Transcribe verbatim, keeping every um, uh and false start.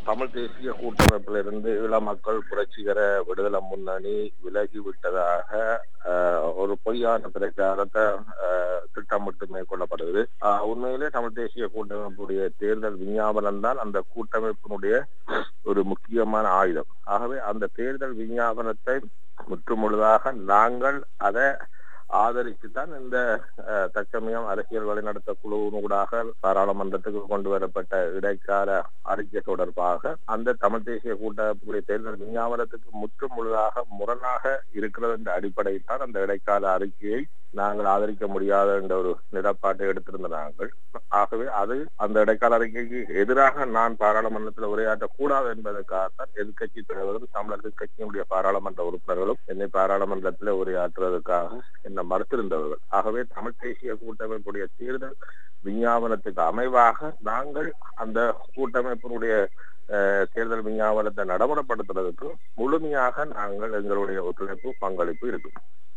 தமிழ் தேசிய கூட்டமைப்பிலிருந்து ஈழ மக்கள் புரட்சிகர விடுதலை முன்னணி விலகிவிட்டதாக ஒரு பொய்யான பிரச்சாரத்தை திட்டமிட்டு மேற்கொள்ளப்படுகிறது. உண்மையிலே தமிழ் தேசிய கூட்டமைப்புடைய தேர்தல் விஞ்ஞாபனம் தான் அந்த கூட்டமைப்பினுடைய ஒரு முக்கியமான ஆயுதம். ஆகவே அந்த தேர்தல் விஞ்ஞாபனத்தை முற்றுமுழுதாக நாங்கள் அதை ஆதரித்துத்தான் இந்த தற்சமயம் அரசியல் வழிநடத்த குழுவினூடாக பாராளுமன்றத்துக்கு கொண்டு வரப்பட்ட இடைக்கால அறிக்கை தொடர்பாக அந்த தமிழ் தேசிய கூட்டமைப்புடைய தேர்தல் விஞ்ஞாபனத்துக்கு முற்று முழுதாக முரணாக இருக்கிறது என்ற அடிப்படையில் தான் அந்த இடைக்கால அறிக்கையை நாங்கள் ஆதரிக்க முடியாத என்ற ஒரு நிலப்பாட்டை எடுத்திருந்த நாங்கள். ஆகவே அது அந்த இடைக்கால அறிக்கைக்கு எதிராக நான் பாராளுமன்றத்தில் உரையாற்றக்கூடாது என்பதற்காகத்தான் எதிர்கட்சி தலைவரும் தமிழக கட்சியினுடைய பாராளுமன்ற உறுப்பினர்களும் என்னை பாராளுமன்றத்தில் உரையாற்றுவதற்காக என்ன மறுத்திருந்தவர்கள். ஆகவே தமிழ் தேசிய கூட்டமைப்புடைய தேர்தல் விஞ்ஞாபனத்துக்கு அமைவாக நாங்கள் அந்த கூட்டமைப்பினுடைய தேர்தல் விஞ்ஞாபனத்தை நடைமுறைப்படுத்துவதற்கு முழுமையாக நாங்கள் எங்களுடைய ஒத்துழைப்பு பங்களிப்பு இருக்கும்.